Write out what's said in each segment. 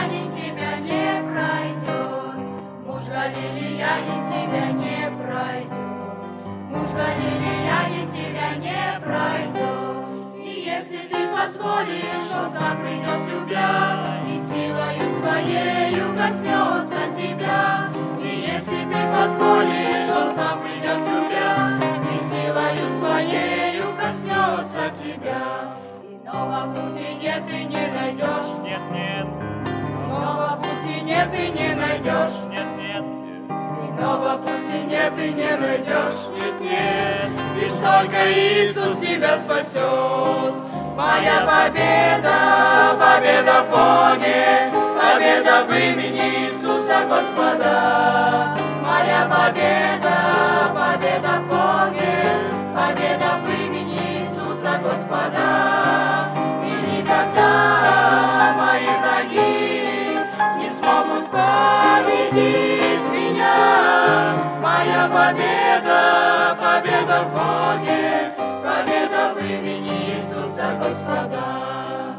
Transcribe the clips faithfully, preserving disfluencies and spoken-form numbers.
галилеянин тебя не пройдет. Муж галилеянин тебя не пройдет. Муж галилеянин тебя не пройдет. И если ты позволишь, он сам придет любя, и силою своею коснется тебя. И если ты позволишь, он сам придет любя, и силою своею коснется тебя. Иного пути нет и не найдешь. Нет, нет, Иного пути нет и не найдешь. нет, нет, Иного пути нет и не найдешь. нет, нет. Лишь только Иисус тебя спасет. Моя победа, победа в Боге, победа в имени Иисуса Господа. Моя победа, победа в Боге, победа в имени Иисуса Господа. И никогда мои враги не смогут победить меня. Моя победа, победа в Боге, победа в имени Иисуса Господа.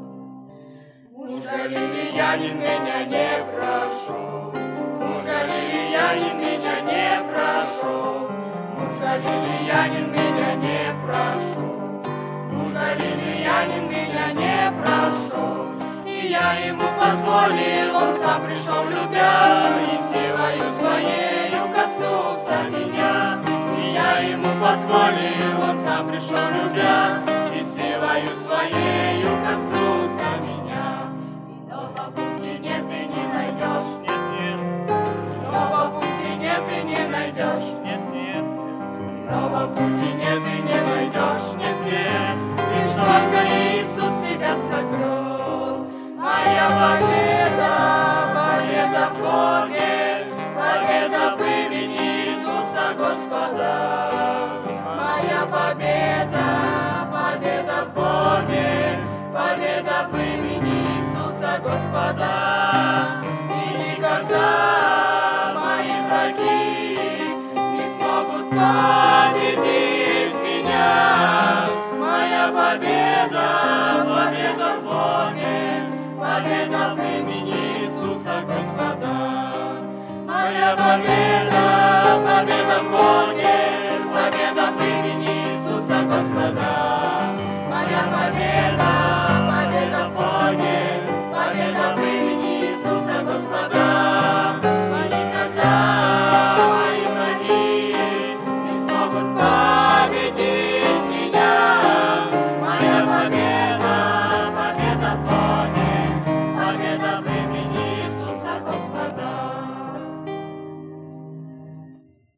Муж галилеянин меня не прошел, муж галилеянин меня не прошел, муж галилеянин меня не прошел, муж галилеянин меня не прошел. И я ему позволил, он сам пришел любя, и силою своею коснулся меня. И я ему позволил, он сам пришел любя, и силою своею коснулся меня. Иного пути нет и не найдешь. Нет, нет, Иного пути нет и не найдешь. нет, нет, Иного пути нет и не найдешь. нет, нет. Лишь только Иисус тебя спасет. Моя победа, победа в Боге, победа в имени Иисуса Господа. Моя победа, победа в Боге, победа в имени Иисуса Господа. И никогда мои враги не смогут победить меня. Моя победа, победа в Боге, победа в имени Иисуса Господа. Моя победа, победа в Боге, победа в имени Иисуса Господа. Моя победа, победа в Боге, победа в имени Иисуса Господа.